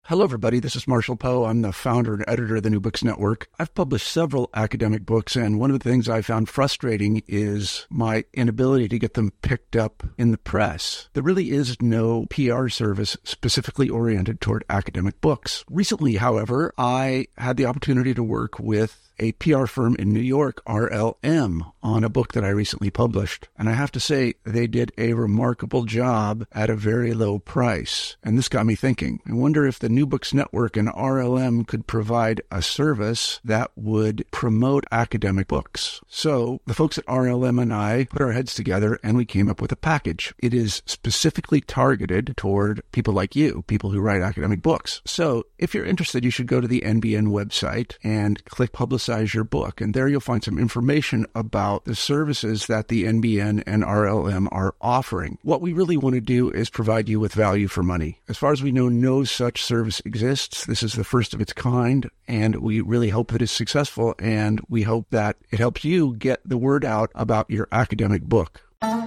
Hello, everybody. This is Marshall Poe. I'm the founder and editor of the New Books Network. I've published several academic books, and one of the things I found frustrating is my inability to get them picked up in the press. There really is no PR service specifically oriented toward academic books. Recently, however, I had the opportunity to work with a PR firm in New York, RLM, on a book that I recently published. And I have to say, they did a remarkable job at a very low price. And this got me thinking. I wonder if the New Books Network and RLM could provide a service that would promote academic books. So the folks at RLM and I put our heads together and we came up with a package. It is specifically targeted toward people like you, people who write academic books. So if you're interested, you should go to the NBN website and click Publicize Your Book. And there you'll find some information about the services that the NBN and RLM are offering. What we really want to do is provide you with value for money. As far as we know, no such service exists. This is the first of its kind, and we really hope that it's successful, and we hope that it helps you get the word out about your academic book.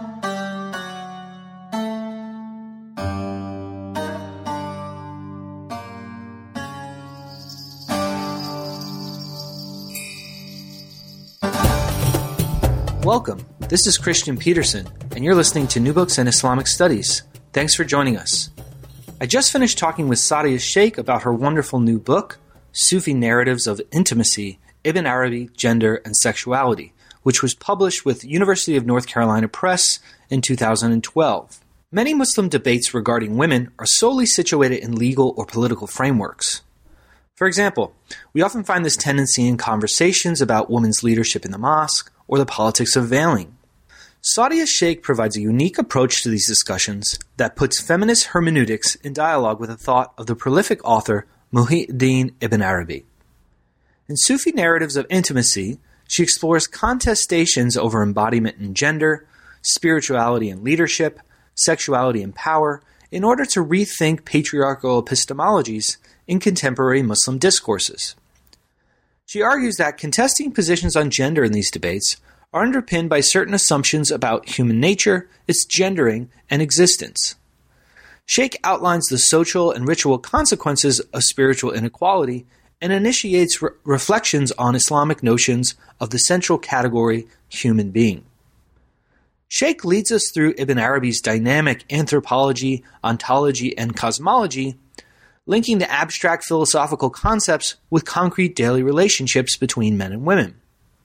Welcome. This is Christian Peterson, and you're listening to New Books in Islamic Studies. Thanks for joining us. I just finished talking with Sadia Sheikh about her wonderful new book, Sufi Narratives of Intimacy, Ibn Arabi, Gender, and Sexuality, which was published with University of North Carolina Press in 2012. Many Muslim debates regarding women are solely situated in legal or political frameworks. For example, we often find this tendency in conversations about women's leadership in the mosque or the politics of veiling. Sadia Sheikh provides a unique approach to these discussions that puts feminist hermeneutics in dialogue with the thought of the prolific author Muhyiddin Ibn Arabi. In Sufi Narratives of Intimacy, she explores contestations over embodiment and gender, spirituality and leadership, sexuality and power, in order to rethink patriarchal epistemologies in contemporary Muslim discourses. She argues that contesting positions on gender in these debates are underpinned by certain assumptions about human nature, its gendering, and existence. Sheikh outlines the social and ritual consequences of spiritual inequality and initiates reflections on Islamic notions of the central category human being. Sheikh leads us through Ibn Arabi's dynamic anthropology, ontology, and cosmology, linking the abstract philosophical concepts with concrete daily relationships between men and women.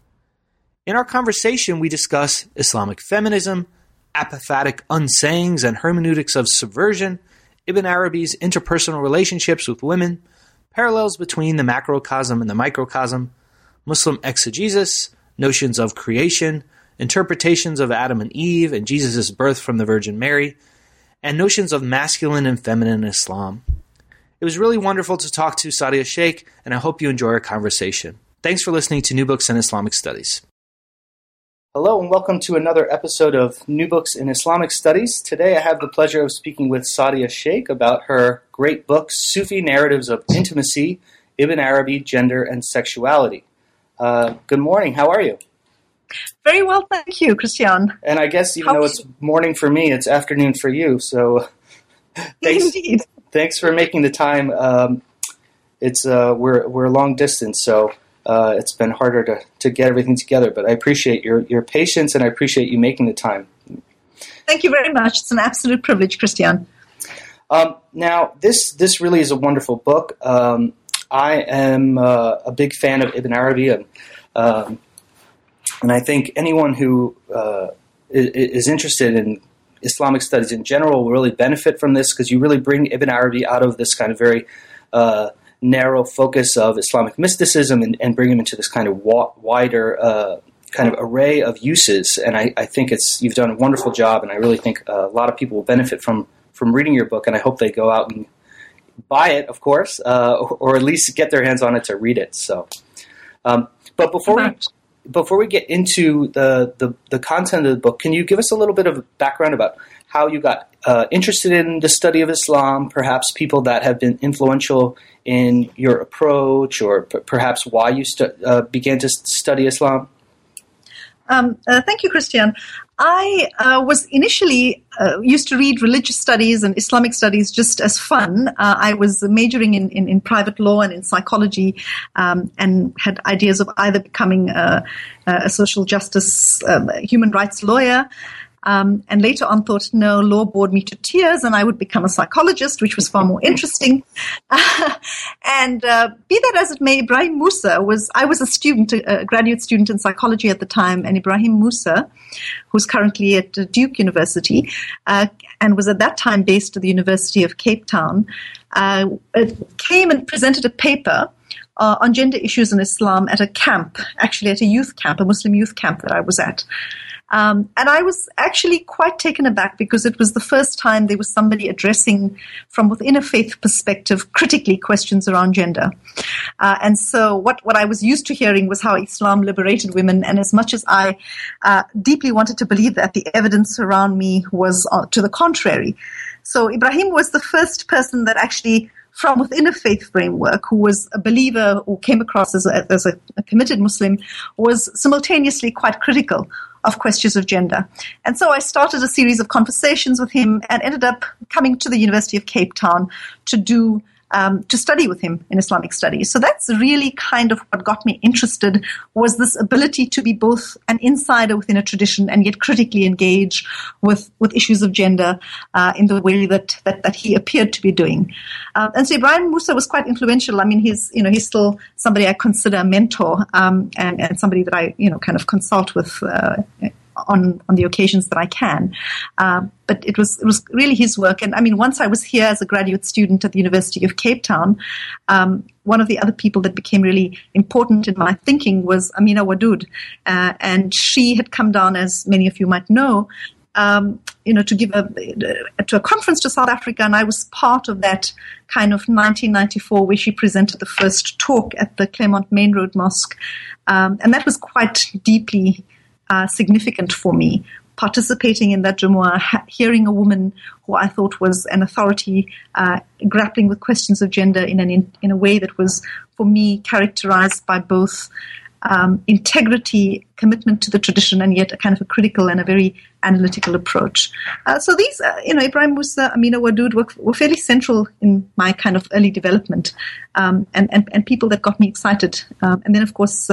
In our conversation, we discuss Islamic feminism, apophatic unsayings and hermeneutics of subversion, Ibn Arabi's interpersonal relationships with women, parallels between the macrocosm and the microcosm, Muslim exegesis, notions of creation, interpretations of Adam and Eve and Jesus' birth from the Virgin Mary, and notions of masculine and feminine Islam. It was really wonderful to talk to Sadia Sheikh, and I hope you enjoy our conversation. Thanks for listening to New Books in Islamic Studies. Hello, and welcome to another episode of New Books in Islamic Studies. Today I have the pleasure of speaking with Sadia Sheikh about her great book, Sufi Narratives of Intimacy, Ibn Arabi, Gender, and Sexuality. Good morning. How are you? Very well, thank you, Christian. And I guess even though it's morning for me, it's afternoon for you, so thanks. Indeed. Thanks for making the time. We're long distance, so it's been harder to get everything together. But I appreciate your patience, and I appreciate you making the time. Thank you very much. It's an absolute privilege, Christian. Now, this really is a wonderful book. I am a big fan of Ibn Arabi, and I think anyone who is interested in Islamic studies in general will really benefit from this, because you really bring Ibn Arabi out of this kind of very narrow focus of Islamic mysticism and bring him into this kind of wider kind of array of uses. And I think you've done a wonderful job, and I really think a lot of people will benefit from reading your book, and I hope they go out and buy it, of course, or at least get their hands on it to read it. So, but before we get into the content of the book, can you give us a little bit of background about how you got interested in the study of Islam, perhaps people that have been influential in your approach, or perhaps why you began to study Islam? Thank you, Christian. I was initially used to read religious studies and Islamic studies just as fun. I was majoring in private law and in psychology, and had ideas of either becoming a social justice, human rights lawyer. And later on thought, no, law bored me to tears and I would become a psychologist, which was far more interesting. And be that as it may, Ibrahim Moosa I was a student, a graduate student in psychology at the time, and Ibrahim Moosa, who's currently at Duke University, and was at that time based at the University of Cape Town, came and presented a paper on gender issues in Islam at a camp, actually at a youth camp, a Muslim youth camp that I was at. And I was actually quite taken aback because it was the first time there was somebody addressing from within a faith perspective critically questions around gender. And so what I was used to hearing was how Islam liberated women. And as much as I deeply wanted to believe that, the evidence around me was to the contrary. So Ibrahim was the first person that actually, from within a faith framework, who was a believer, who came across as a committed Muslim, was simultaneously quite critical of questions of gender. And so I started a series of conversations with him and ended up coming to the University of Cape Town to study with him in Islamic studies. So that's really kind of what got me interested, was this ability to be both an insider within a tradition and yet critically engage with issues of gender in the way that he appeared to be doing. And so Ibrahim Moosa was quite influential. I mean, he's still somebody I consider a mentor, and somebody that I, kind of consult with on the occasions that I can. But it was really his work. And I mean, once I was here as a graduate student at the University of Cape Town, one of the other people that became really important in my thinking was Amina Wadud. And she had come down, as many of you might know, to give to a conference to South Africa, and I was part of that kind of 1994 where she presented the first talk at the Claremont Main Road Mosque, and that was quite deeply significant for me. Participating in that Jumu'ah, hearing a woman who I thought was an authority grappling with questions of gender in a way that was, for me, characterized by both integrity, commitment to the tradition, and yet a kind of a critical and a very analytical approach. So these, Ibrahim Moosa, Amina Wadud were fairly central in my kind of early development, and people that got me excited. And then, of course,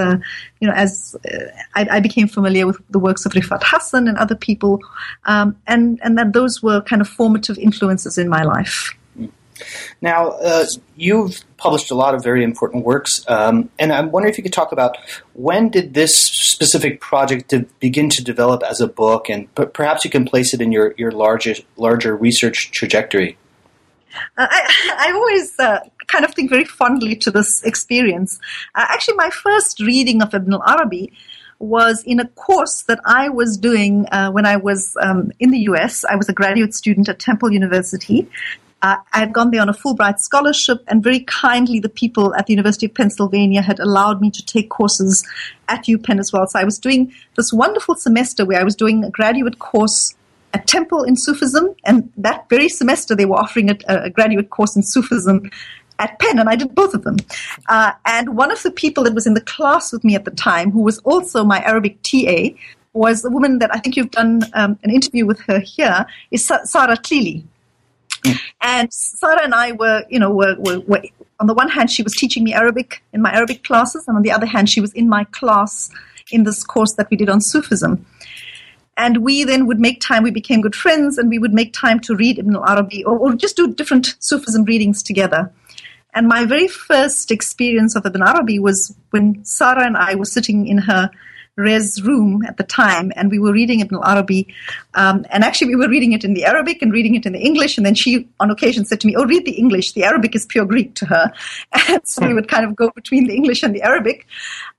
as I became familiar with the works of Rifat Hassan and other people, and that those were kind of formative influences in my life. Now, you've published a lot of very important works, and I'm wondering if you could talk about when did this specific project begin to develop as a book, and perhaps you can place it in your larger research trajectory. I always kind of think very fondly to this experience. Actually, my first reading of Ibn al-Arabi was in a course that I was doing when I was in the US. I was a graduate student at Temple University. I had gone there on a Fulbright scholarship, and very kindly the people at the University of Pennsylvania had allowed me to take courses at UPenn as well. So I was doing this wonderful semester where I was doing a graduate course at Temple in Sufism, and that very semester they were offering a graduate course in Sufism at Penn, and I did both of them. And one of the people that was in the class with me at the time, who was also my Arabic TA, was a woman that I think you've done an interview with her here, is Sarah Tlili. And Sarah and I were on the one hand, she was teaching me Arabic in my Arabic classes, and on the other hand, she was in my class in this course that we did on Sufism. And we then would make time, we became good friends, and we would make time to read Ibn al-Arabi or just do different Sufism readings together. And my very first experience of Ibn Arabi was when Sarah and I were sitting in her res room at the time, and we were reading Ibn al-Arabi, and actually we were reading it in the Arabic and reading it in the English, and then she on occasion said to me, "Oh, read the English, the Arabic is pure Greek to her." And so we would kind of go between the English and the Arabic.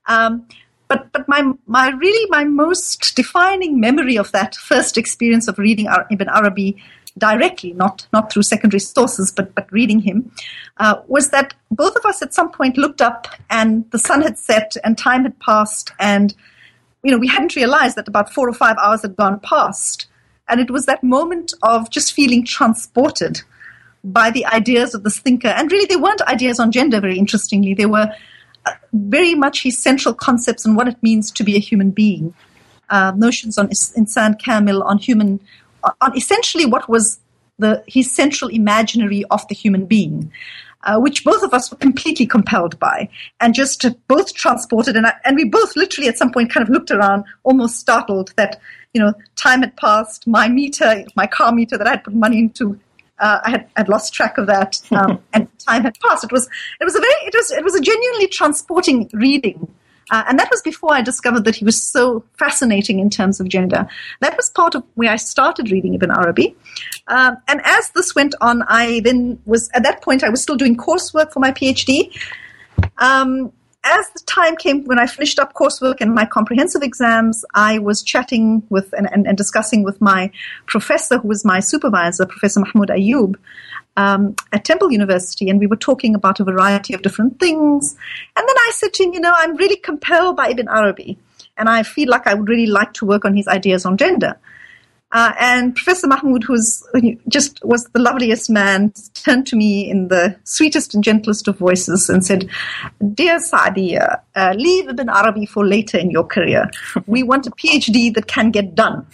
But my most defining memory of that first experience of reading Ibn Arabi directly, not through secondary sources, but reading him, was that both of us at some point looked up and the sun had set and time had passed, and we hadn't realized that about 4 or 5 hours had gone past. And it was that moment of just feeling transported by the ideas of this thinker. And really, they weren't ideas on gender, very interestingly. They were very much his central concepts on what it means to be a human being. notions on Insan Kamil, on human, on essentially what was his central imaginary of the human being, which both of us were completely compelled by, and just both transported. And we both literally at some point kind of looked around, almost startled that, time had passed. My car meter that I had put money into, I had lost track of that, and time had passed. It was a genuinely transporting reading. And that was before I discovered that he was so fascinating in terms of gender. That was part of where I started reading Ibn Arabi. And as this went on, at that point, I was still doing coursework for my PhD. As the time came when I finished up coursework and my comprehensive exams, I was chatting with and discussing with my professor, who was my supervisor, Professor Mahmoud Ayoub, at Temple University, and we were talking about a variety of different things. And then I said to him, I'm really compelled by Ibn Arabi, and I feel like I would really like to work on his ideas on gender. And Professor Mahmoud, who was the loveliest man, turned to me in the sweetest and gentlest of voices and said, "Dear Saadia, leave Ibn Arabi for later in your career. We want a PhD that can get done."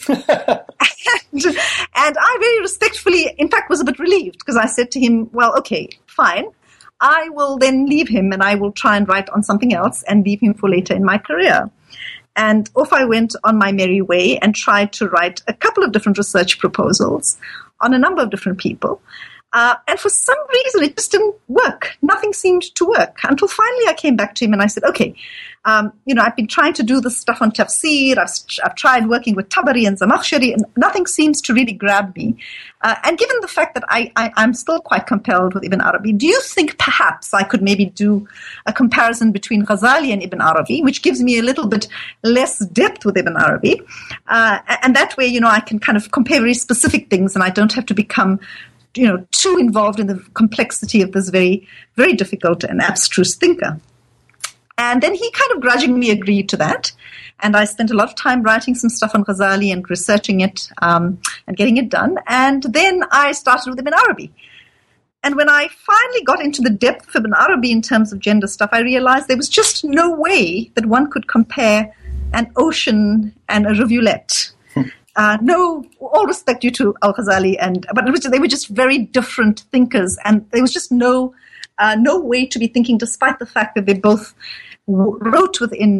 And I very respectfully, in fact, was a bit relieved, because I said to him, well, okay, fine. I will then leave him and I will try and write on something else and leave him for later in my career. And off I went on my merry way and tried to write a couple of different research proposals on a number of different people. And for some reason, it just didn't work. Nothing seemed to work until finally I came back to him and I said, okay, I've been trying to do this stuff on tafsir. I've tried working with Tabari and Zamakhshari, and nothing seems to really grab me. And given the fact that I'm still quite compelled with Ibn Arabi, do you think perhaps I could maybe do a comparison between Ghazali and Ibn Arabi, which gives me a little bit less depth with Ibn Arabi? And that way, I can kind of compare very specific things and I don't have to become too involved in the complexity of this very, very difficult and abstruse thinker. And then he kind of grudgingly agreed to that. And I spent a lot of time writing some stuff on Ghazali and researching it and getting it done. And then I started with Ibn Arabi. And when I finally got into the depth of Ibn Arabi in terms of gender stuff, I realized there was just no way that one could compare an ocean and a rivulet. No, all respect due to Al-Ghazali, but they were just very different thinkers, and there was just no way to be thinking, despite the fact that they both wrote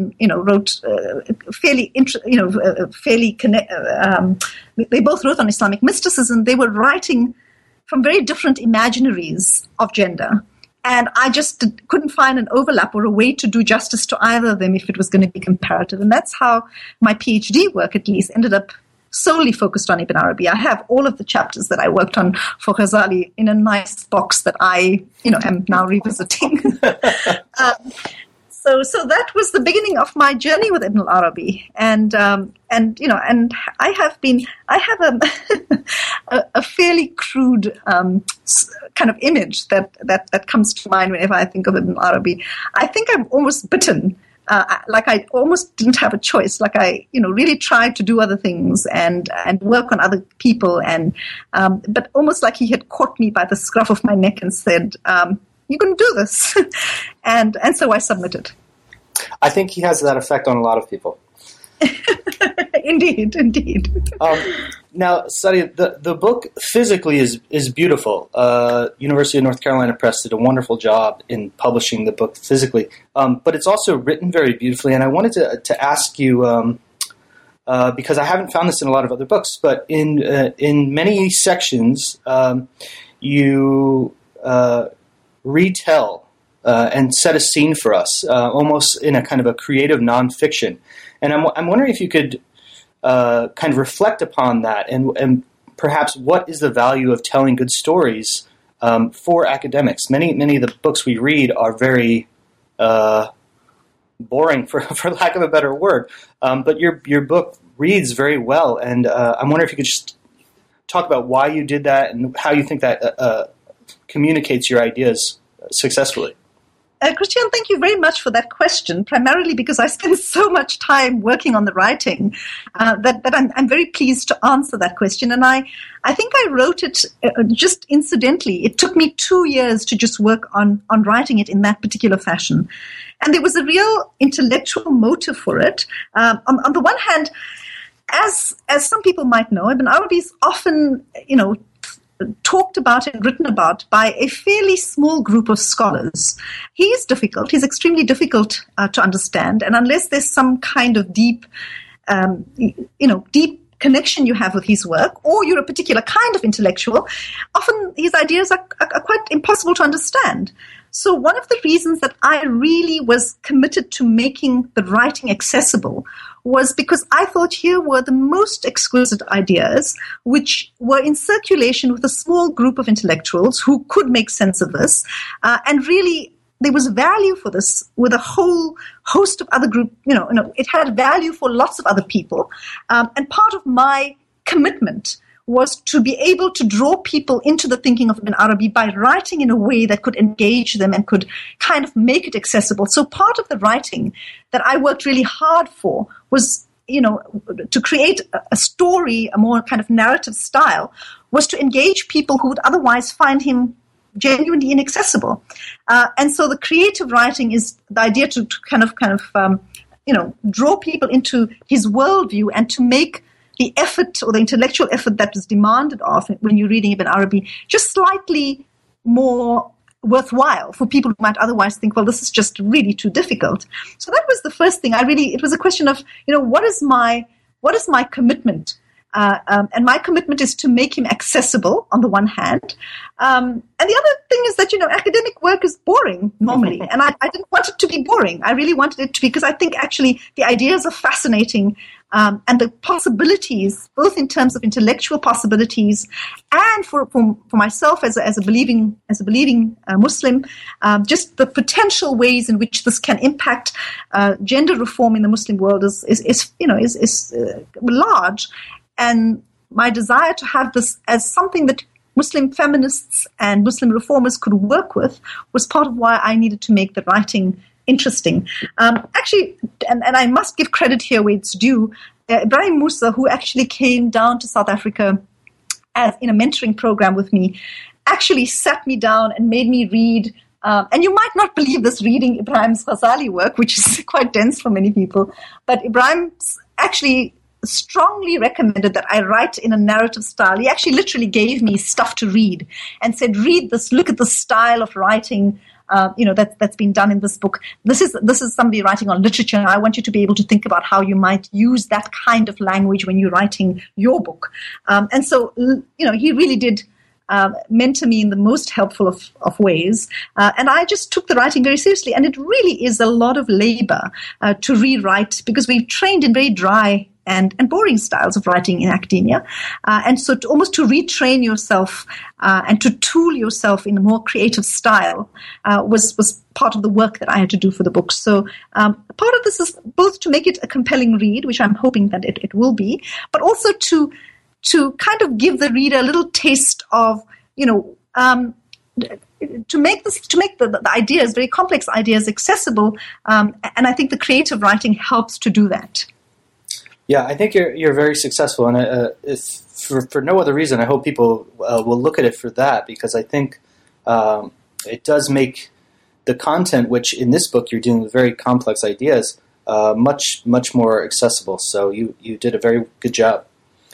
fairly connect. They both wrote on Islamic mysticism. They were writing from very different imaginaries of gender. And I just couldn't find an overlap or a way to do justice to either of them if it was going to be comparative. And that's how my PhD work, at least, ended up solely focused on Ibn Arabi. I have all of the chapters that I worked on for Ghazali in a nice box that I, am now revisiting. So that was the beginning of my journey with Ibn Arabi, and I have a fairly crude kind of image that comes to mind whenever I think of Ibn Arabi. I think I'm almost bitten. Like I almost didn't have a choice. Like I, really tried to do other things and work on other people, but almost like he had caught me by the scruff of my neck and said, "You can do this," and so I submitted. I think he has that effect on a lot of people. Indeed. Now, Saadia, the book physically is beautiful. University of North Carolina Press did a wonderful job in publishing the book physically, but it's also written very beautifully. And I wanted to ask you, because I haven't found this in a lot of other books, but in many sections, you retell and set a scene for us, almost in a kind of a creative nonfiction. And I'm wondering if you could kind of reflect upon that and perhaps what is the value of telling good stories for academics. Many of the books we read are very boring, for lack of a better word, but your book reads very well. And I'm wondering if you could just talk about why you did that and how you think that communicates your ideas successfully. Christian, thank you very much for that question, primarily because I spend so much time working on the writing that I'm very pleased to answer that question. And I think I wrote it just incidentally. It took me 2 years to just work on writing it in that particular fashion. And there was a real intellectual motive for it. On the one hand, as some people might know, Ibn Arabi is often, talked about and written about by a fairly small group of scholars. He is difficult. He's extremely difficult to understand. And unless there's some kind of deep connection you have with his work, or you're a particular kind of intellectual, often his ideas are quite impossible to understand. So one of the reasons that I really was committed to making the writing accessible was because I thought here were the most exquisite ideas which were in circulation with a small group of intellectuals who could make sense of this. And really, there was value for this with a whole host of other group. It had value for lots of other people. And part of my commitment was to be able to draw people into the thinking of Ibn Arabi by writing in a way that could engage them and could kind of make it accessible. So part of the writing that I worked really hard for was, to create a story, a more kind of narrative style, was to engage people who would otherwise find him genuinely inaccessible. And so the creative writing is the idea to kind of draw people into his worldview and to make the effort or the intellectual effort that was demanded of when you're reading Ibn Arabi just slightly more worthwhile for people who might otherwise think, well, this is just really too difficult. So that was the first thing. It was a question of, what is my commitment? And my commitment is to make him accessible on the one hand. And the other thing is that, academic work is boring normally. And I didn't want it to be boring. I really wanted it to be, because I think actually the ideas are fascinating. And the possibilities, both in terms of intellectual possibilities and for myself as a believing Muslim, just the potential ways in which this can impact gender reform in the Muslim world is large. And my desire to have this as something that Muslim feminists and Muslim reformers could work with was part of why I needed to make the writing interesting. Actually, and I must give credit here where it's due, Ibrahim Musa, who actually came down to South Africa in a mentoring program with me, actually sat me down and made me read, and you might not believe this, reading Ibrahim's Ghazali work, which is quite dense for many people, but Ibrahim actually strongly recommended that I write in a narrative style. He actually literally gave me stuff to read and said, read this, look at the style of writing that's been done in this book. This is somebody writing on literature, and I want you to be able to think about how you might use that kind of language when you're writing your book. And so, he really did mentor me in the most helpful of ways. And I just took the writing very seriously. And it really is a lot of labor to rewrite, because we've trained in very dry and boring styles of writing in academia. And so to retrain yourself and to tool yourself in a more creative style was part of the work that I had to do for the book. So part of this is both to make it a compelling read, which I'm hoping that it will be, but also to kind of give the reader a little taste of, to make the ideas, very complex ideas, accessible. And I think the creative writing helps to do that. Yeah, I think you're very successful, and if for no other reason, I hope people will look at it for that, because I think it does make the content, which in this book you're dealing with very complex ideas, much more accessible. So you did a very good job.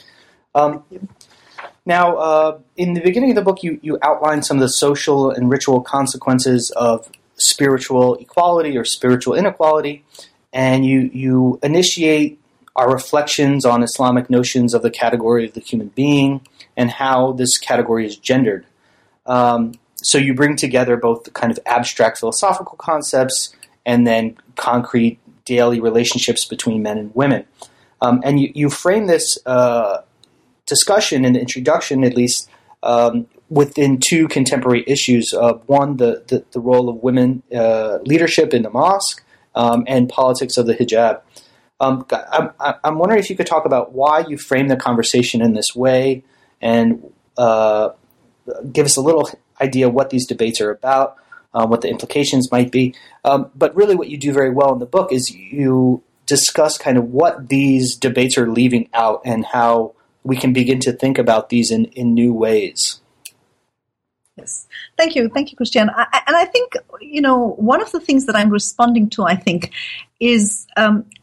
Now, in the beginning of the book, you outline some of the social and ritual consequences of spiritual equality or spiritual inequality, and you initiate our reflections on Islamic notions of the category of the human being and how this category is gendered. So you bring together both the kind of abstract philosophical concepts and then concrete daily relationships between men and women. And you frame this discussion in the introduction, at least, within two contemporary issues. One, the role of women leadership in the mosque, and politics of the hijab. I'm wondering if you could talk about why you frame the conversation in this way, and give us a little idea what these debates are about, what the implications might be. But really what you do very well in the book is you discuss kind of what these debates are leaving out and how we can begin to think about these in new ways. Yes. Thank you, Christian. And I think, one of the things that I'm responding to, I think, is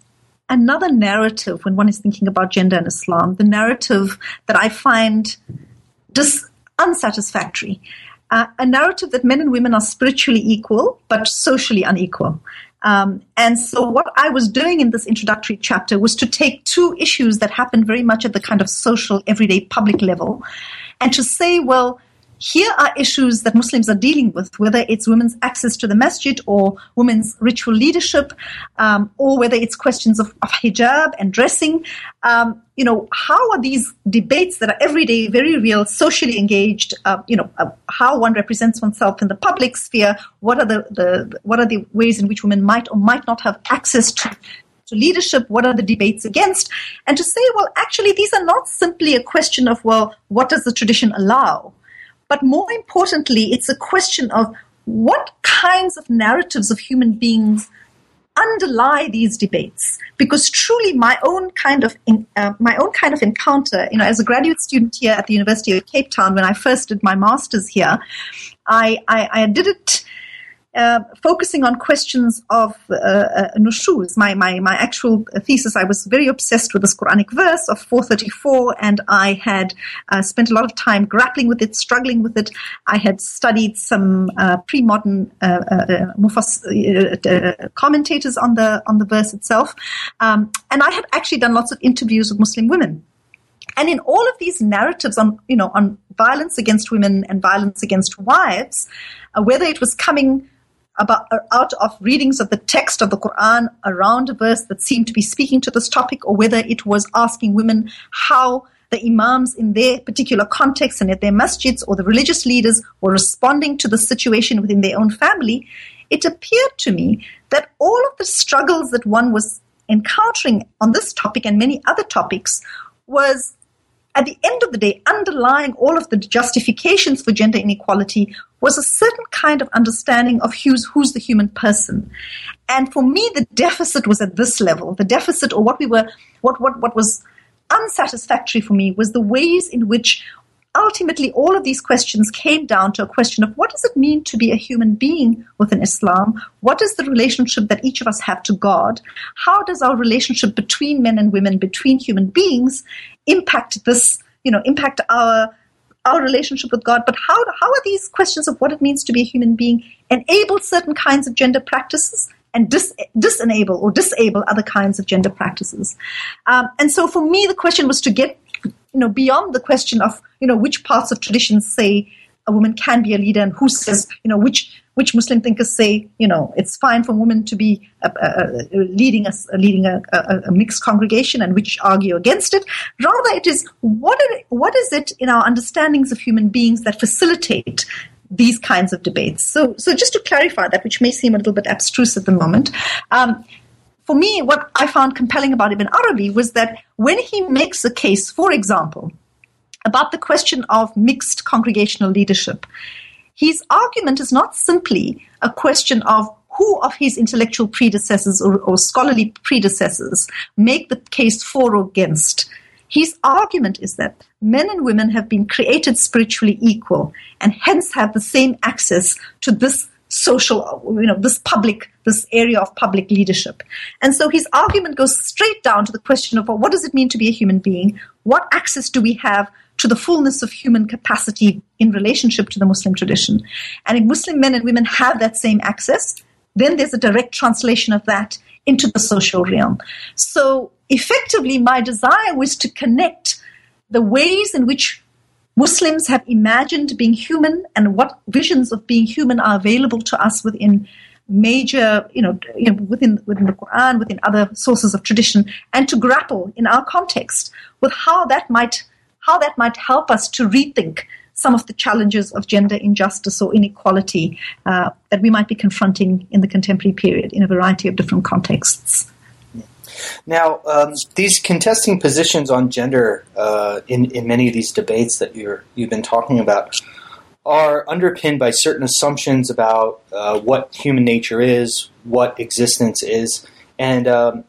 another narrative when one is thinking about gender in Islam, the narrative that I find unsatisfactory. A narrative that men and women are spiritually equal, but socially unequal. And so what I was doing in this introductory chapter was to take two issues that happen very much at the kind of social, everyday, public level, and to say, well, here are issues that Muslims are dealing with, whether it's women's access to the masjid or women's ritual leadership, or whether it's questions of hijab and dressing. How are these debates that are everyday, very real, socially engaged, how one represents oneself in the public sphere, what are the ways in which women might or might not have access to leadership, what are the debates against, and to say, well, actually, these are not simply a question of, well, what does the tradition allow? But more importantly, it's a question of what kinds of narratives of human beings underlie these debates. Because truly, my own kind of encounter, as a graduate student here at the University of Cape Town, when I first did my master's here, I did it focusing on questions of nushuz. My actual thesis, I was very obsessed with this Quranic verse of 434, and I had spent a lot of time grappling with it, struggling with it. I had studied some pre-modern commentators on the verse itself, and I had actually done lots of interviews with Muslim women. And in all of these narratives on violence against women and violence against wives, whether it was coming out of readings of the text of the Quran around a verse that seemed to be speaking to this topic, or whether it was asking women how the imams in their particular context and at their masjids or the religious leaders were responding to the situation within their own family, it appeared to me that all of the struggles that one was encountering on this topic and many other topics was, at the end of the day, underlying all of the justifications for gender inequality was a certain kind of understanding of who's the human person. And for me, the deficit was at this level. The deficit, or what was unsatisfactory for me, was the ways in which ultimately all of these questions came down to a question of what does it mean to be a human being within Islam? What is the relationship that each of us have to God? How does our relationship between men and women, between human beings, impact this, impact our relationship with God? But how are these questions of what it means to be a human being enable certain kinds of gender practices and disenable or disable other kinds of gender practices? And so for me, the question was to get beyond the question of which parts of traditions say a woman can be a leader, and who says which Muslim thinkers say it's fine for women to be leading a mixed congregation, and which argue against it. Rather, it is what is it in our understandings of human beings that facilitate these kinds of debates. So just to clarify that, which may seem a little bit abstruse at the moment. For me, what I found compelling about Ibn Arabi was that when he makes a case, for example, about the question of mixed congregational leadership, his argument is not simply a question of who of his intellectual predecessors or scholarly predecessors make the case for or against. His argument is that men and women have been created spiritually equal and hence have the same access to this social, this area of public leadership. And so his argument goes straight down to the question of, well, what does it mean to be a human being? What access do we have to the fullness of human capacity in relationship to the Muslim tradition? And if Muslim men and women have that same access, then there's a direct translation of that into the social realm. So effectively, my desire was to connect the ways in which Muslims have imagined being human and what visions of being human are available to us within major, within the Quran, within other sources of tradition, and to grapple in our context with how that might help us to rethink some of the challenges of gender injustice or inequality that we might be confronting in the contemporary period in a variety of different contexts. Now, these contesting positions on gender in many of these debates that you've been talking about are underpinned by certain assumptions about what human nature is, what existence is, and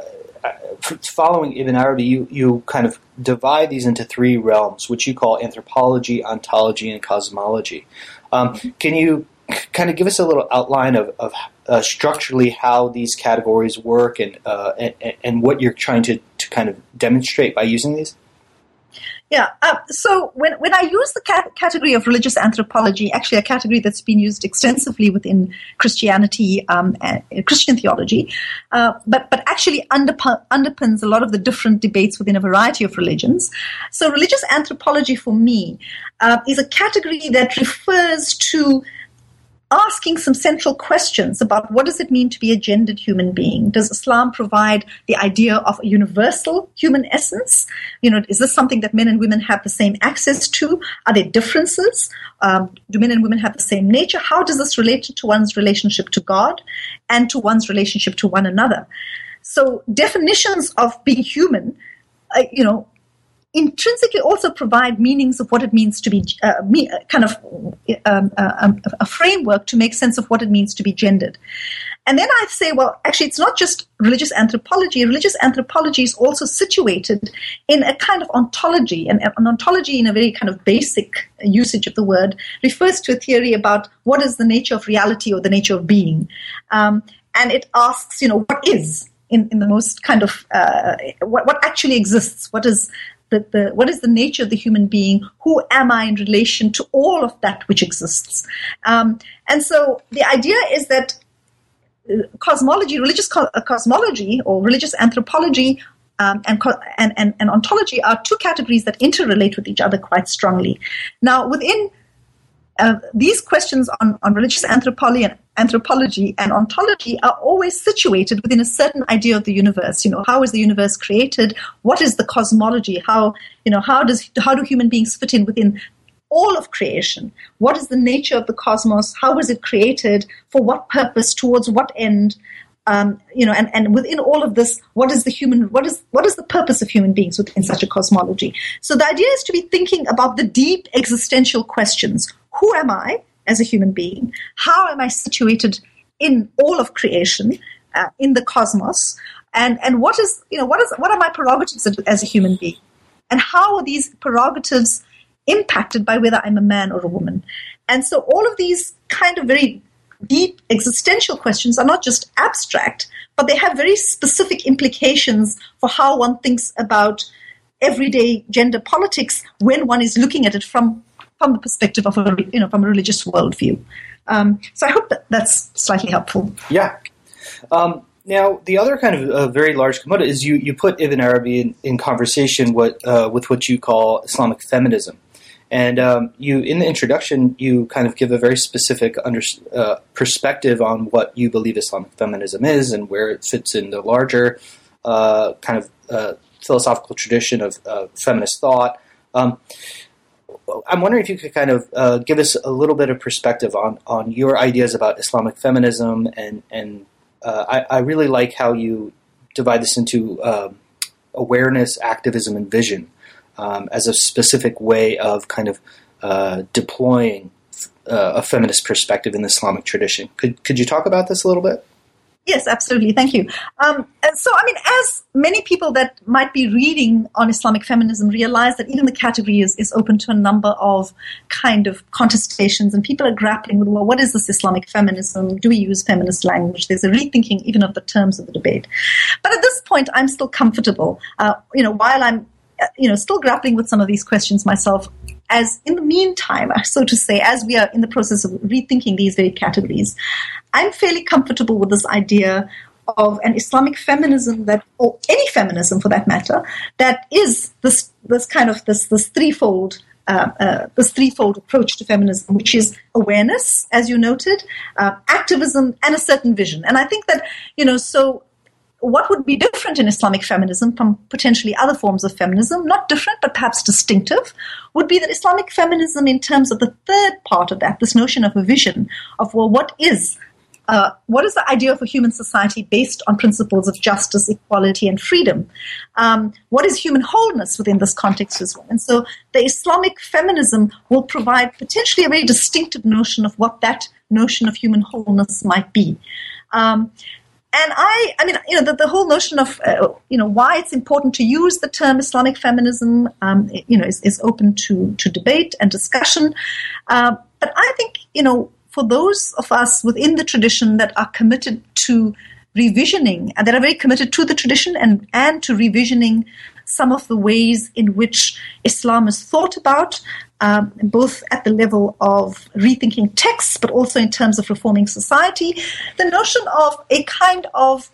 following Ibn Arabi, you kind of divide these into three realms, which you call anthropology, ontology, and cosmology. Can you kind of give us a little outline of structurally how these categories work and what you're trying to kind of demonstrate by using these? Yeah. So when I use the category of religious anthropology, actually a category that's been used extensively within Christianity, Christian theology, but actually underpins a lot of the different debates within a variety of religions. So religious anthropology for me is a category that refers to asking some central questions about what does it mean to be a gendered human being? Does Islam provide the idea of a universal human essence? Is this something that men and women have the same access to? Are there differences? Do men and women have the same nature? How does this relate to one's relationship to God and to one's relationship to one another? So definitions of being human, intrinsically also provide meanings of what it means to be a framework to make sense of what it means to be gendered. And then I say, well, actually, it's not just religious anthropology. Religious anthropology is also situated in a kind of ontology, and an ontology in a very kind of basic usage of the word refers to a theory about what is the nature of reality or the nature of being. And it asks, what is in the most kind of, what actually exists? What is the nature of the human being? Who am I in relation to all of that which exists? And so the idea is that cosmology, religious cosmology or religious anthropology and ontology are two categories that interrelate with each other quite strongly. Now, within these questions on religious anthropology and ontology are always situated within a certain idea of the universe. How is the universe created? What is the cosmology? How do human beings fit in within all of creation? What is the nature of the cosmos? How was it created? For what purpose? Towards what end? And within all of this, what is the purpose of human beings within such a cosmology? So the idea is to be thinking about the deep existential questions. Who am I as a human being? How am I situated in all of creation, in the cosmos? And what are my prerogatives as a human being? And how are these prerogatives impacted by whether I'm a man or a woman? And so all of these kind of very deep existential questions are not just abstract, but they have very specific implications for how one thinks about everyday gender politics when one is looking at it from the perspective of from a religious worldview. So I hope that's slightly helpful. Yeah. Now, the other kind of very large component is you put Ibn Arabi in conversation with what you call Islamic feminism. And you, in the introduction, you kind of give a very specific perspective on what you believe Islamic feminism is and where it fits in the larger kind of philosophical tradition of feminist thought. I'm wondering if you could kind of give us a little bit of perspective on your ideas about Islamic feminism, and I really like how you divide this into awareness, activism, and vision as a specific way of kind of deploying a feminist perspective in the Islamic tradition. Could you talk about this a little bit? Yes, absolutely. Thank you. As many people that might be reading on Islamic feminism realize that even the category is open to a number of kind of contestations, and people are grappling with, well, what is this Islamic feminism? Do we use feminist language? There's a rethinking even of the terms of the debate. But at this point, I'm still comfortable, while I'm still grappling with some of these questions myself, as in the meantime, so to say, as we are in the process of rethinking these very categories, I'm fairly comfortable with this idea of an Islamic feminism or any feminism for that matter, that is this threefold approach to feminism, which is awareness, as you noted, activism, and a certain vision. And I think that, so what would be different in Islamic feminism from potentially other forms of feminism, not different, but perhaps distinctive, would be that Islamic feminism, in terms of the third part of that, this notion of a vision of, well, what is the idea of a human society based on principles of justice, equality, and freedom? What is human wholeness within this context as well? And so the Islamic feminism will provide potentially a very distinctive notion of what that notion of human wholeness might be. And the whole notion of, why it's important to use the term Islamic feminism, is open to debate and discussion. But I think, for those of us within the tradition that are committed to revisioning, and that are very committed to the tradition and to revisioning some of the ways in which Islam is thought about, both at the level of rethinking texts, but also in terms of reforming society, the notion of a kind of,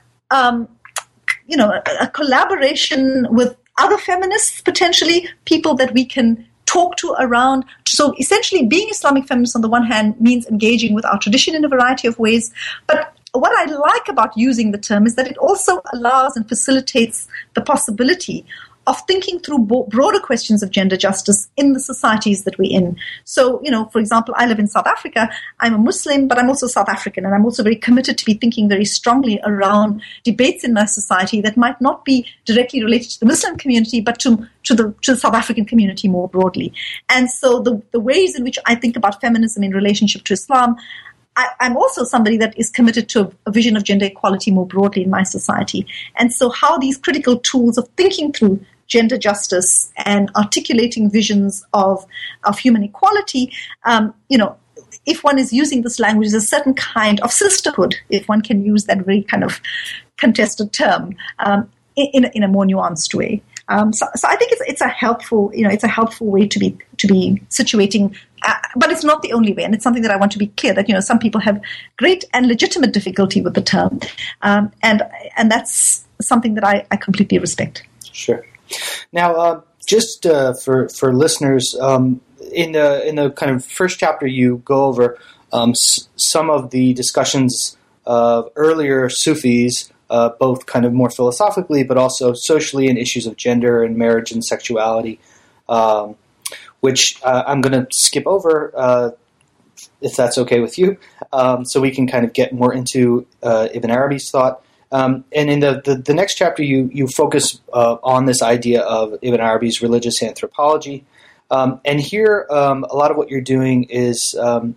a collaboration with other feminists, potentially, people that we can talk to around. So essentially, being Islamic feminist on the one hand means engaging with our tradition in a variety of ways, but what I like about using the term is that it also allows and facilitates the possibility of thinking through broader questions of gender justice in the societies that we're in. So, for example, I live in South Africa. I'm a Muslim, but I'm also South African, and I'm also very committed to be thinking very strongly around debates in my society that might not be directly related to the Muslim community, but to the South African community more broadly. And so the ways in which I think about feminism in relationship to Islam, I'm also somebody that is committed to a vision of gender equality more broadly in my society. And so how these critical tools of thinking through gender justice and articulating visions of human equality, if one is using this language, there's a certain kind of sisterhood, if one can use that very kind of contested term, in a more nuanced way. So I think it's a helpful way to be situating, but it's not the only way, and it's something that I want to be clear that some people have great and legitimate difficulty with the term, and that's something that I completely respect. Sure. Now, just for listeners, in the kind of first chapter, you go over some of the discussions of earlier Sufis. Both kind of more philosophically, but also socially, in issues of gender and marriage and sexuality, which I'm going to skip over, if that's okay with you, so we can kind of get more into Ibn Arabi's thought. And in the next chapter, you focus on this idea of Ibn Arabi's religious anthropology. And here, a lot of what you're doing is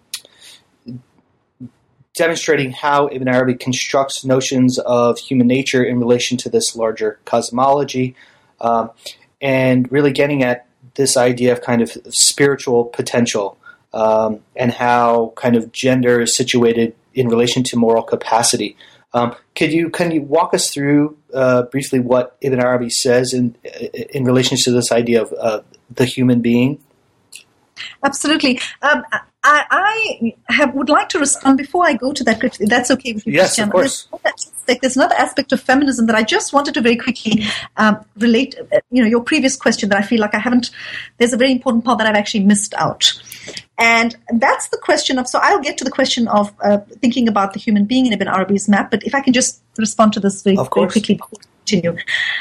demonstrating how Ibn Arabi constructs notions of human nature in relation to this larger cosmology, and really getting at this idea of kind of spiritual potential, and how kind of gender is situated in relation to moral capacity. Can you walk us through briefly what Ibn Arabi says in relation to this idea of the human being? Absolutely. I would like to respond before I go to that. If that's okay with you, yes, Christian. Of course. There's another aspect of feminism that I just wanted to very quickly relate. Your previous question that I feel like I haven't. There's a very important part that I've actually missed out, and that's the question of. So I'll get to the question of thinking about the human being in Ibn Arabi's map. But if I can just respond to this very quickly before we continue.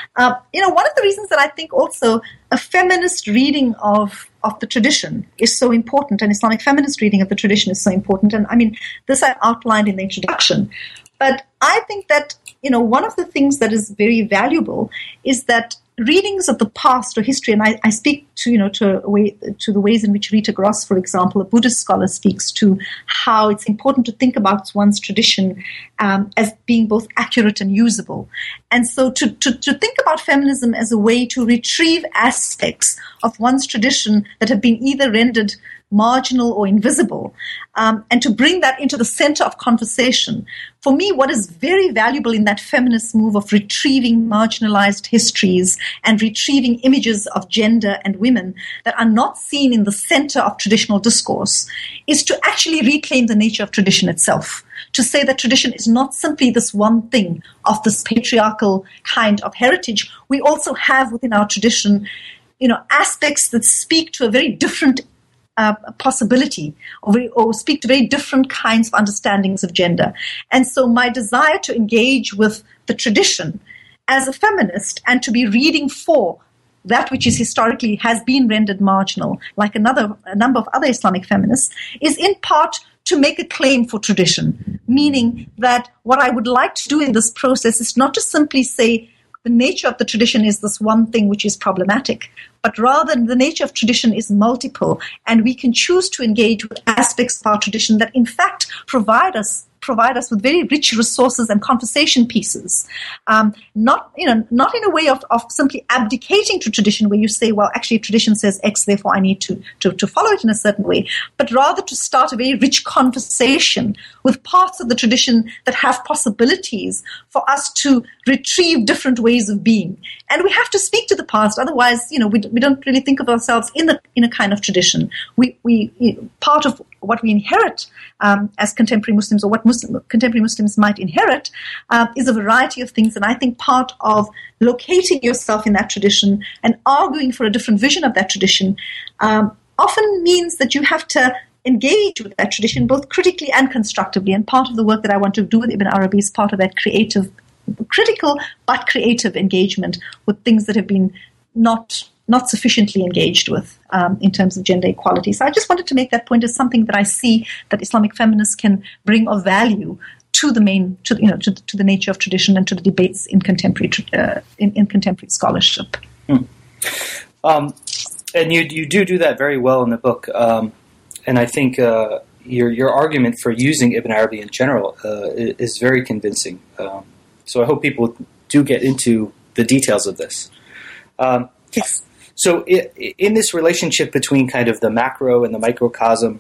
One of the reasons that I think also a feminist reading of the tradition is so important, and Islamic feminist reading of the tradition is so important. And I mean, this I outlined in the introduction. But I think that, one of the things that is very valuable is that readings of the past or history, and I speak to the ways in which Rita Gross, for example, a Buddhist scholar, speaks to how it's important to think about one's tradition as being both accurate and usable. And so to think about feminism as a way to retrieve aspects of one's tradition that have been either rendered marginal or invisible, and to bring that into the center of conversation. For me, what is very valuable in that feminist move of retrieving marginalized histories and retrieving images of gender and women that are not seen in the center of traditional discourse is to actually reclaim the nature of tradition itself. To say that tradition is not simply this one thing of this patriarchal kind of heritage. We also have within our tradition, aspects that speak to a very different possibility or speak to very different kinds of understandings of gender. And so my desire to engage with the tradition as a feminist and to be reading for that which is historically has been rendered marginal, like a number of other Islamic feminists, is in part to make a claim for tradition, meaning that what I would like to do in this process is not to simply say the nature of the tradition is this one thing which is problematic, but rather the nature of tradition is multiple, and we can choose to engage with aspects of our tradition that in fact provide us provide us with very rich resources and conversation pieces. Not in a way of simply abdicating to tradition where you say, well, actually tradition says X, therefore I need to follow it in a certain way, but rather to start a very rich conversation with parts of the tradition that have possibilities for us to retrieve different ways of being. And we have to speak to the past, otherwise, we don't really think of ourselves in a kind of tradition. We part of what we inherit as contemporary Muslims, or what contemporary Muslims might inherit, is a variety of things. And I think part of locating yourself in that tradition and arguing for a different vision of that tradition often means that you have to engage with that tradition both critically and constructively. And part of the work that I want to do with Ibn Arabi is part of that critical but creative engagement with things that have been not sufficiently engaged with in terms of gender equality. So I just wanted to make that point as something that I see that Islamic feminists can bring of value to the nature of tradition and to the debates in contemporary scholarship. And you do that very well in the book, and I think your argument for using Ibn Arabi in general is very convincing. So I hope people do get into the details of this. Yes. So in this relationship between kind of the macro and the microcosm,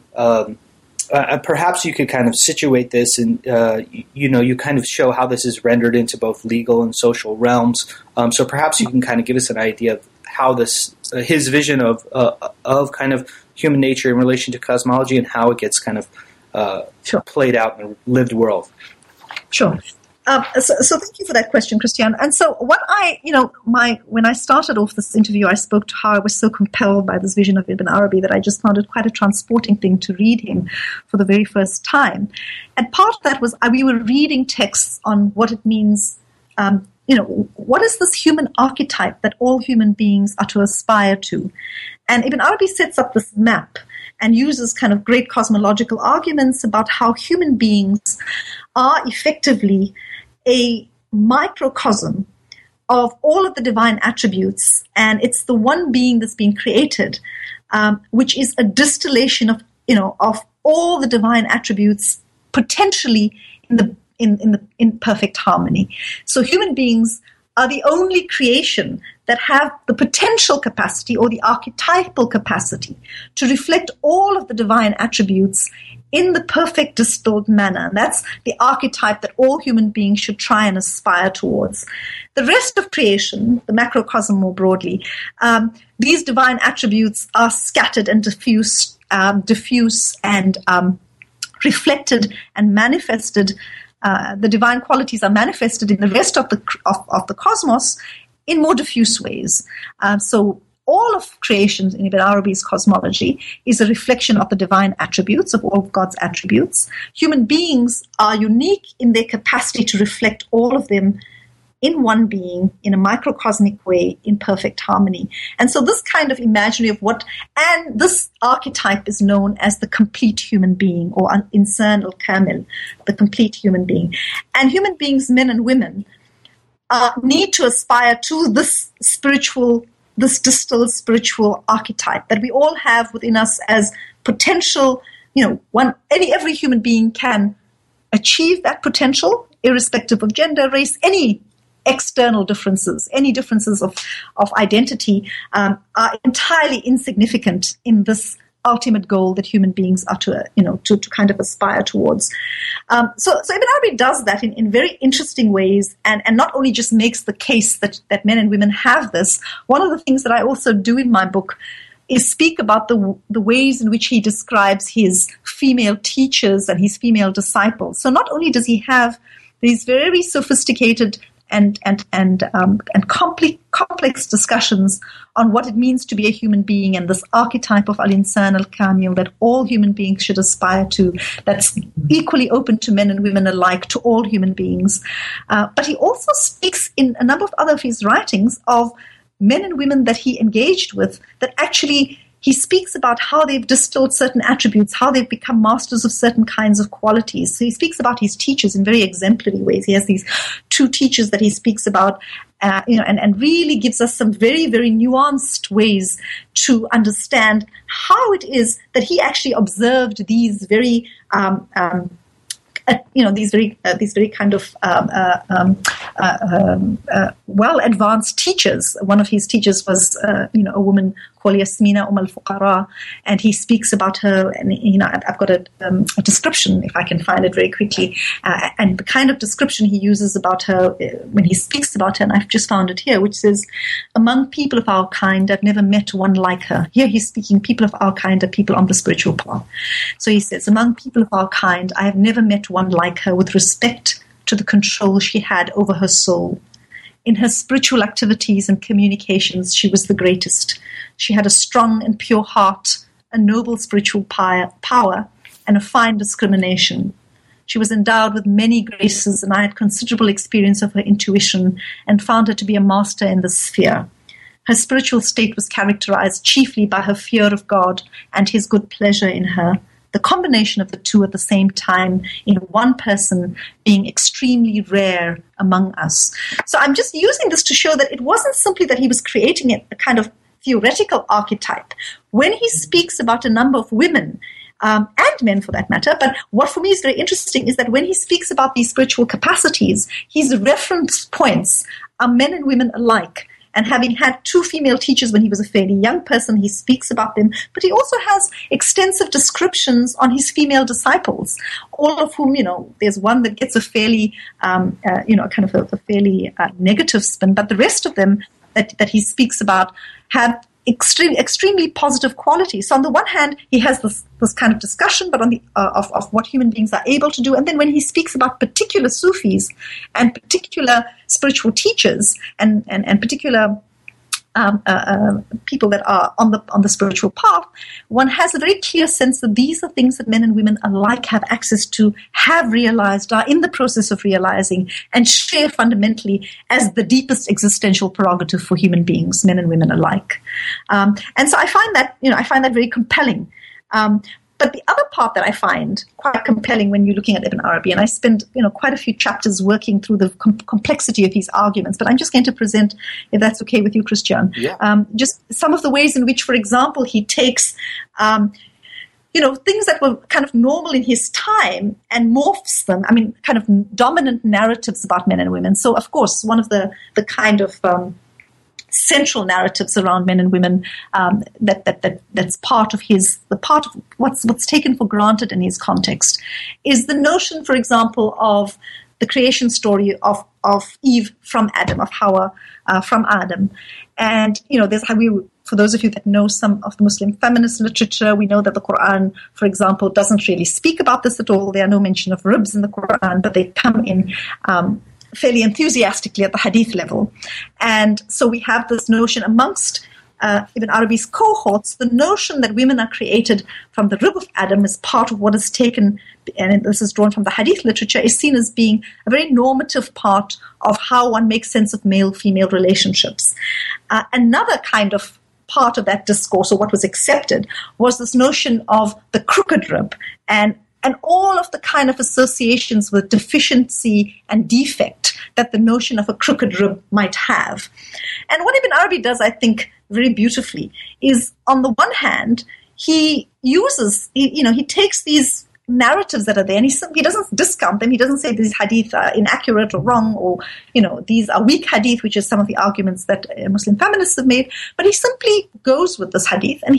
perhaps you could kind of situate this and, you kind of show how this is rendered into both legal and social realms. So perhaps you can kind of give us an idea of how his vision of kind of human nature in relation to cosmology and how it gets kind of played out in a lived world. Sure. So thank you for that question, Christian. And so what when I started off this interview, I spoke to how I was so compelled by this vision of Ibn Arabi that I just found it quite a transporting thing to read him for the very first time. And part of that was we were reading texts on what it means, what is this human archetype that all human beings are to aspire to? And Ibn Arabi sets up this map and uses kind of great cosmological arguments about how human beings are effectively a microcosm of all of the divine attributes, and it's the one being that's being created, which is a distillation of all the divine attributes potentially in perfect harmony. So human beings are the only creation that have the potential capacity or the archetypal capacity to reflect all of the divine attributes in the perfect distilled manner. And that's the archetype that all human beings should try and aspire towards. The rest of creation, the macrocosm more broadly, these divine attributes are scattered and diffuse and reflected and manifested. The divine qualities are manifested in the rest of the cosmos in more diffuse ways. So all of creation in Ibn Arabi's cosmology is a reflection of the divine attributes, of all of God's attributes. Human beings are unique in their capacity to reflect all of them in one being, in a microcosmic way, in perfect harmony. And so this kind of imaginary of and this archetype is known as the complete human being, or Insan al-Kamil, the complete human being. And human beings, men and women, need to aspire to this distilled spiritual archetype that we all have within us as potential. Every human being can achieve that potential, irrespective of gender, race, any external differences, any differences of identity are entirely insignificant in this ultimate goal that human beings are to kind of aspire towards. So Ibn Arabi does that in very interesting ways, and not only just makes the case that men and women have this. One of the things that I also do in my book is speak about the ways in which he describes his female teachers and his female disciples. So not only does he have these very sophisticated and complex discussions on what it means to be a human being and this archetype of al-insan al-kamil that all human beings should aspire to, that's equally open to men and women alike, to all human beings. But he also speaks in a number of other of his writings of men and women that he engaged with, that actually he speaks about how they've distilled certain attributes, how they've become masters of certain kinds of qualities. So he speaks about his teachers in very exemplary ways. He has these two teachers that he speaks about, and really gives us some very, very nuanced ways to understand how it is that he actually observed these very these very kind of well advanced teachers. One of his teachers was a woman called Yasmina al-Fuqara, and he speaks about her. And I've got a description, if I can find it very quickly, and the kind of description he uses about her when he speaks about her, and I've just found it here, which says, "Among people of our kind, I've never met one like her." Here he's speaking, people of our kind are people on the spiritual path. So he says, "Among people of our kind, I have never met one like her with respect to the control she had over her soul. In her spiritual activities and communications, she was the greatest. She had a strong and pure heart, a noble spiritual power, and a fine discrimination. She was endowed with many graces, and I had considerable experience of her intuition and found her to be a master in this sphere. Her spiritual state was characterized chiefly by her fear of God and his good pleasure in her, the combination of the two at the same time in one person being extremely rare among us." So I'm just using this to show that it wasn't simply that he was creating a kind of theoretical archetype. When he speaks about a number of women, and men for that matter, but what for me is very interesting is that when he speaks about these spiritual capacities, his reference points are men and women alike. And having had 2 female teachers when he was a fairly young person, he speaks about them. But he also has extensive descriptions on his female disciples, all of whom, there's one that gets a fairly, kind of a fairly negative spin. But the rest of them that he speaks about have extremely positive qualities. So on the one hand, he has this kind of discussion, but on the of what human beings are able to do. And then when he speaks about particular Sufis and particular spiritual teachers and particular people that are on the spiritual path, one has a very clear sense that these are things that men and women alike have access to, have realized, are in the process of realizing, and share fundamentally as the deepest existential prerogative for human beings, men and women alike. And so I find that very compelling. But the other part that I find quite compelling when you're looking at Ibn Arabi, and I spend quite a few chapters working through the complexity of his arguments, but I'm just going to present, if that's okay with you, Christian, just some of the ways in which, for example, he takes things that were kind of normal in his time and morphs them. I mean, kind of dominant narratives about men and women. So, of course, one of the kind of central narratives around men and women that's part of what's taken for granted in his context is the notion, for example, of the creation story of Eve from Adam, of Hawa from Adam. And there's how for those of you that know some of the Muslim feminist literature, we know that the Quran, for example, doesn't really speak about this at all. There are no mention of ribs in the Quran, but they come in fairly enthusiastically at the hadith level. And so we have this notion amongst Ibn Arabi's cohorts, the notion that women are created from the rib of Adam is part of what is taken, and this is drawn from the hadith literature, is seen as being a very normative part of how one makes sense of male-female relationships. Another kind of part of that discourse, or what was accepted, was this notion of the crooked rib and all of the kind of associations with deficiency and defect that the notion of a crooked rib might have. And what Ibn Arabi does, I think, very beautifully is, on the one hand, he takes these narratives that are there, and he doesn't discount them. He doesn't say these hadith are inaccurate or wrong, or these are weak hadith, which is some of the arguments that Muslim feminists have made. But he simply goes with this hadith, and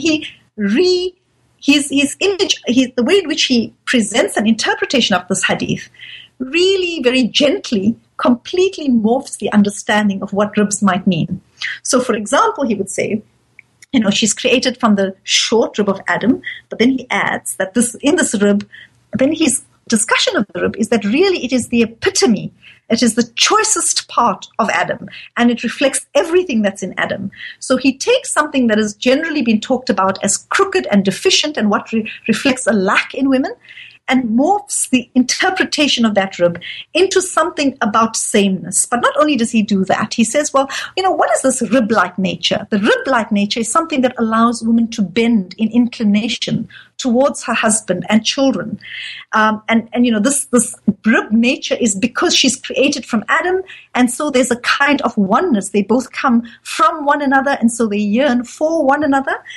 his image, the way in which he presents an interpretation of this hadith, really very gently, completely morphs the understanding of what ribs might mean. So, for example, he would say, she's created from the short rib of Adam, but then he adds that in this rib, then his discussion of the rib is that really it is the epitome, it is the choicest part of Adam, and it reflects everything that's in Adam. So he takes something that has generally been talked about as crooked and deficient and what reflects a lack in women, and morphs the interpretation of that rib into something about sameness. But not only does he do that, he says, well, what is this rib-like nature? The rib-like nature is something that allows women to bend in inclination towards her husband and children. This rib nature is because she's created from Adam, and so there's a kind of oneness. They both come from one another, and so they yearn for one another.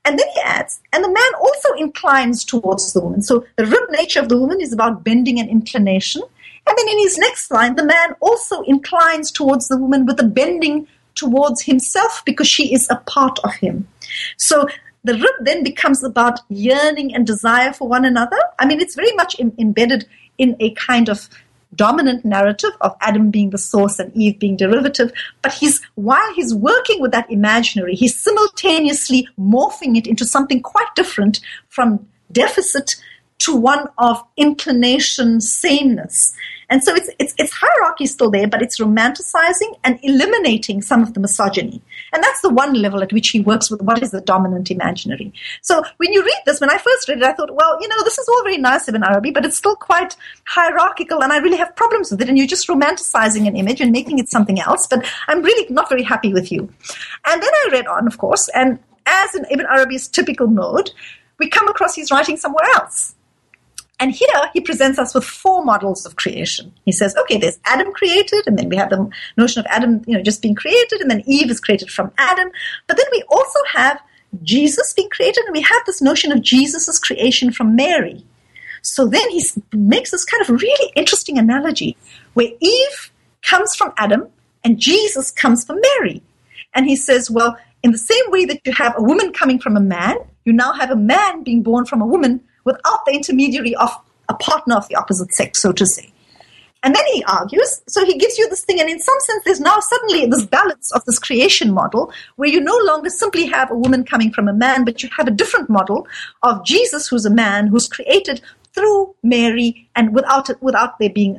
And then he adds, and the man also inclines towards the woman. So the rib nature of the woman is about bending and inclination. And then in his next line, the man also inclines towards the woman with a bending towards himself because she is a part of him. So the rib then becomes about yearning and desire for one another. I mean, it's very much embedded in a kind of dominant narrative of Adam being the source and Eve being derivative. But while he's working with that imaginary, he's simultaneously morphing it into something quite different from deficit to one of inclination, sameness. And so it's hierarchy still there, but it's romanticizing and eliminating some of the misogyny. And that's the one level at which he works with what is the dominant imaginary. So when you read this, when I first read it, I thought, well, this is all very nice Ibn Arabi, but it's still quite hierarchical, and I really have problems with it. And you're just romanticizing an image and making it something else. But I'm really not very happy with you. And then I read on, of course, and as in Ibn Arabi's typical mode, we come across his writing somewhere else. And here he presents us with 4 models of creation. He says, okay, there's Adam created, and then we have the notion of Adam, just being created, and then Eve is created from Adam. But then we also have Jesus being created, and we have this notion of Jesus' creation from Mary. So then he makes this kind of really interesting analogy where Eve comes from Adam and Jesus comes from Mary. And he says, well, in the same way that you have a woman coming from a man, you now have a man being born from a woman without the intermediary of a partner of the opposite sex, so to say. And then he argues, so he gives you this thing, and in some sense there's now suddenly this balance of this creation model where you no longer simply have a woman coming from a man, but you have a different model of Jesus, who's a man, who's created through Mary, and without there being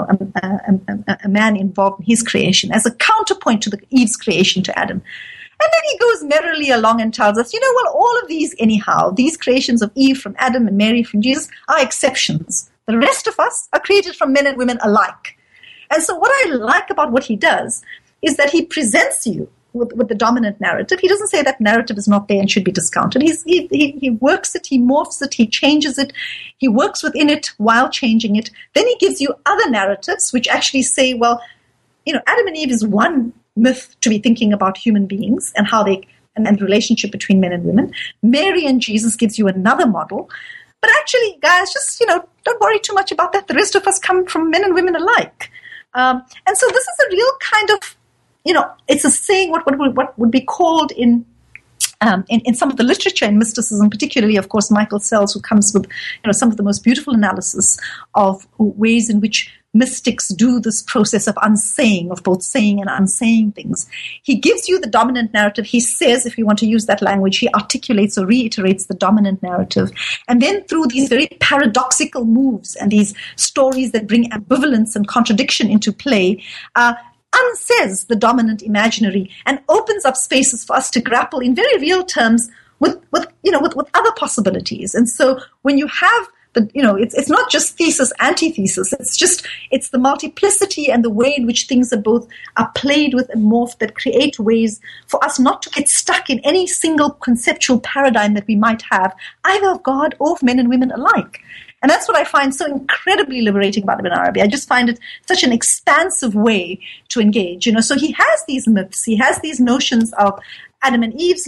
a man involved in his creation, as a counterpoint to the Eve's creation to Adam. And then he goes merrily along and tells us, all of these anyhow, these creations of Eve from Adam and Mary from Jesus are exceptions. The rest of us are created from men and women alike. And so what I like about what he does is that he presents you with the dominant narrative. He doesn't say that narrative is not there and should be discounted. He works it, he morphs it, he changes it, he works within it while changing it. Then he gives you other narratives which actually say, well, Adam and Eve is one myth to be thinking about human beings and how they and the relationship between men and women. Mary and Jesus gives you another model. But actually, guys, just, don't worry too much about that. The rest of us come from men and women alike. And so this is a real kind of, it's a saying what would be called in some of the literature in mysticism, particularly, of course, Michael Sells, who comes with some of the most beautiful analysis of ways in which mystics do this process of unsaying, of both saying and unsaying things. He gives you the dominant narrative. He says, if you want to use that language, he articulates or reiterates the dominant narrative. And then through these very paradoxical moves and these stories that bring ambivalence and contradiction into play, unsays the dominant imaginary and opens up spaces for us to grapple in very real terms with other possibilities. And so when you have it's not just thesis, antithesis. It's the multiplicity and the way in which things are played with and morphed that create ways for us not to get stuck in any single conceptual paradigm that we might have, either of God or of men and women alike. And that's what I find so incredibly liberating about Ibn Arabi. I just find it such an expansive way to engage. So he has these myths, he has these notions of Adam and Eve,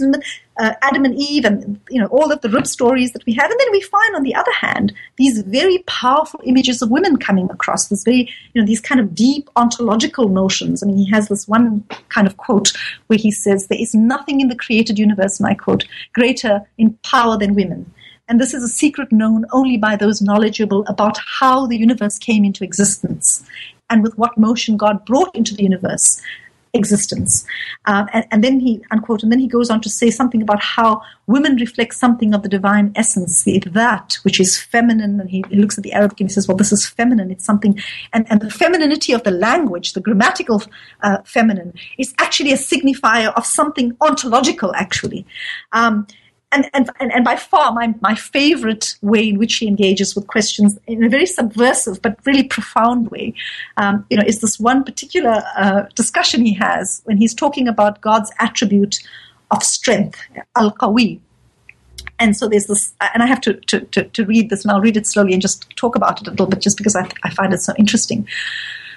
and all of the rib stories that we have, and then we find, on the other hand, these very powerful images of women coming across. This very, these kind of deep ontological notions. I mean, he has this one kind of quote where he says, "There is nothing in the created universe," and I quote, "greater in power than women. And this is a secret known only by those knowledgeable about how the universe came into existence, and with what motion God brought into the universe existence." And then he, unquote, and then he goes on to say something about how women reflect something of the divine essence, that which is feminine. And he looks at the Arabic and he says, well, this is feminine. It's something, and the femininity of the language, the grammatical feminine, is actually a signifier of something ontological, actually. And by far my favorite way in which he engages with questions in a very subversive but really profound way, is this one particular discussion he has when he's talking about God's attribute of strength, al-qawi. And so there's this, and I have to read this, and I'll read it slowly and just talk about it a little bit, just because I find it so interesting.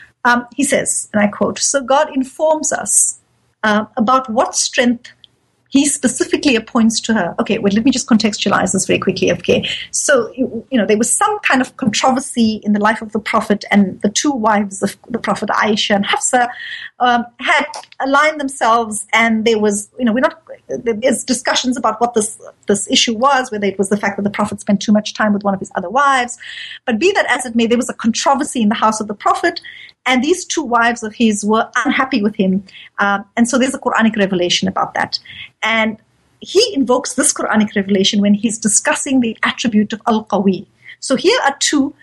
He says, and I quote, "So God informs us about what strength he specifically appoints to her. Okay, well, let me just contextualize this very quickly. Okay, so there was some kind of controversy in the life of the Prophet, and the two wives of the Prophet, Aisha and Hafsa, had aligned themselves, and there was, there's discussions about what this issue was, whether it was the fact that the Prophet spent too much time with one of his other wives. But be that as it may, there was a controversy in the house of the Prophet, and these two wives of his were unhappy with him. And so there's a Quranic revelation about that. And he invokes this Quranic revelation when he's discussing the attribute of Al-Qawi. So here are two,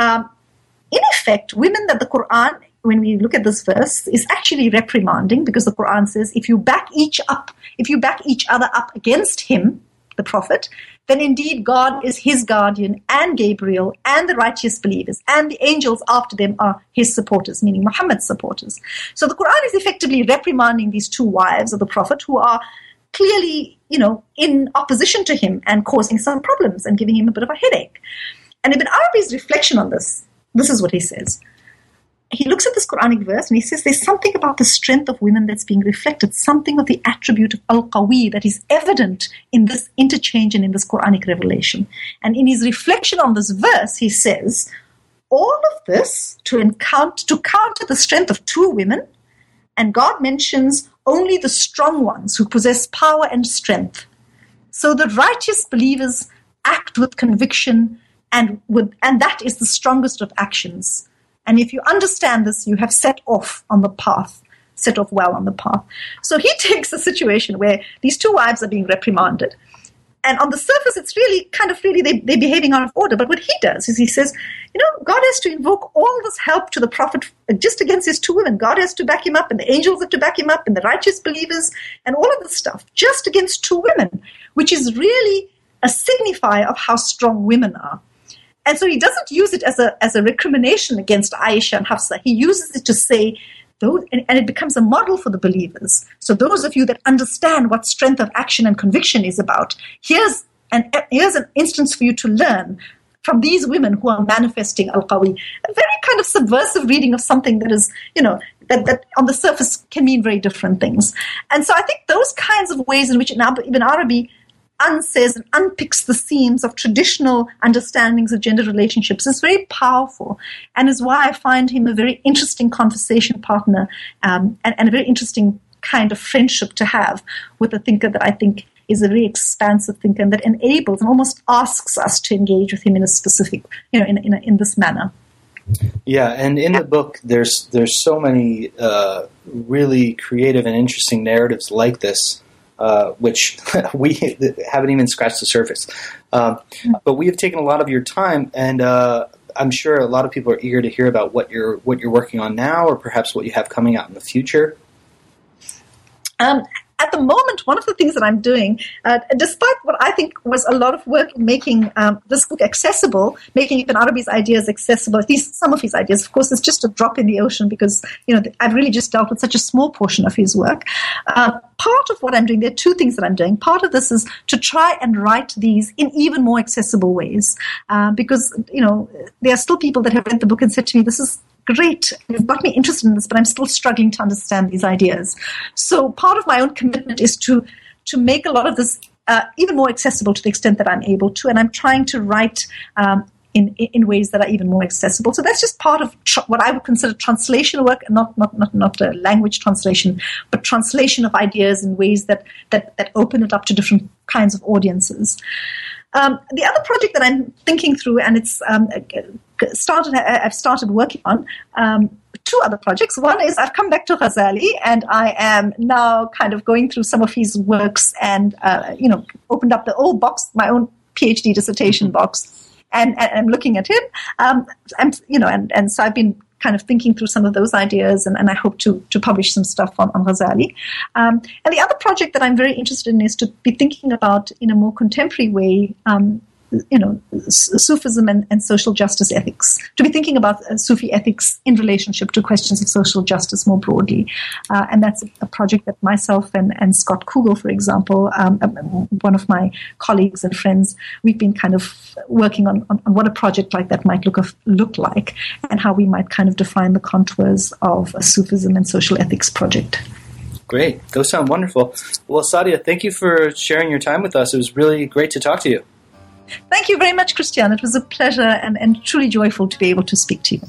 in effect, women that the Quran, when we look at this verse, is actually reprimanding, because the Quran says, if you back each other up against him, the Prophet, then indeed God is his guardian, and Gabriel and the righteous believers and the angels after them are his supporters, meaning Muhammad's supporters. So the Quran is effectively reprimanding these two wives of the Prophet who are clearly, in opposition to him and causing some problems and giving him a bit of a headache. And Ibn Arabi's reflection on this is what he says. He looks at this Quranic verse and he says there's something about the strength of women that's being reflected, something of the attribute of Al-Qawi that is evident in this interchange and in this Quranic revelation. And in his reflection on this verse, he says, all of this to counter the strength of two women, and God mentions only the strong ones who possess power and strength. So the righteous believers act with conviction, and that is the strongest of actions. And if you understand this, you have set off well on the path. So he takes a situation where these two wives are being reprimanded. And on the surface, it's really they're behaving out of order. But what he does is he says, God has to invoke all this help to the Prophet just against his two women. God has to back him up, and the angels have to back him up, and the righteous believers, and all of this stuff, just against two women, which is really a signifier of how strong women are. And so he doesn't use it as a recrimination against Aisha and Hafsa. He uses it to say, and it becomes a model for the believers. So those of you that understand what strength of action and conviction is about, here's an instance for you to learn from these women who are manifesting Al-Qawi. A very kind of subversive reading of something that is, that on the surface can mean very different things. And so I think those kinds of ways in which Ibn Arabi unsays and unpicks the seams of traditional understandings of gender relationships is very powerful, and is why I find him a very interesting conversation partner, and a very interesting kind of friendship to have with a thinker that I think is a very expansive thinker, and that enables and almost asks us to engage with him in a specific, in this manner. Yeah, and in the book, there's so many really creative and interesting narratives like this, which we haven't even scratched the surface. But we have taken a lot of your time, and I'm sure a lot of people are eager to hear about what you're working on now, or perhaps what you have coming out in the future. At the moment, one of the things that I'm doing, despite what I think was a lot of work in making this book accessible, making Ibn Arabi's ideas accessible, at least some of his ideas, of course, it's just a drop in the ocean because, I've really just dealt with such a small portion of his work. Part of what I'm doing, there are two things that I'm doing. Part of this is to try and write these in even more accessible ways because, there are still people that have read the book and said to me, this is great, you've got me interested in this, but I'm still struggling to understand these ideas. So part of my own commitment is to make a lot of this even more accessible to the extent that I'm able to, and I'm trying to write in ways that are even more accessible. So that's just part of what I would consider translation work, not language translation, but translation of ideas in ways that open it up to different kinds of audiences. The other project that I'm thinking through, and it's I've started working on two other projects. One is I've come back to Ghazali, and I am now kind of going through some of his works, and opened up the old box, my own PhD dissertation box, and I'm looking at him. And so I've been kind of thinking through some of those ideas, and I hope to publish some stuff on Ghazali. And the other project that I'm very interested in is to be thinking about, in a more contemporary way, Sufism and social justice ethics, to be thinking about Sufi ethics in relationship to questions of social justice more broadly. And that's a project that myself and Scott Kugel, for example, one of my colleagues and friends, we've been kind of working on what a project like that might look like, and how we might kind of define the contours of a Sufism and social ethics project. Great. Those sound wonderful. Well, Sadia, thank you for sharing your time with us. It was really great to talk to you. Thank you very much, Christian. It was a pleasure and truly joyful to be able to speak to you.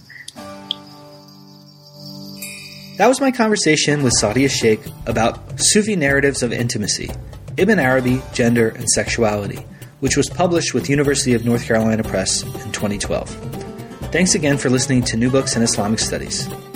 That was my conversation with Sadia Sheikh about Sufi Narratives of Intimacy, Ibn Arabi, Gender, and Sexuality, which was published with University of North Carolina Press in 2012. Thanks again for listening to New Books in Islamic Studies.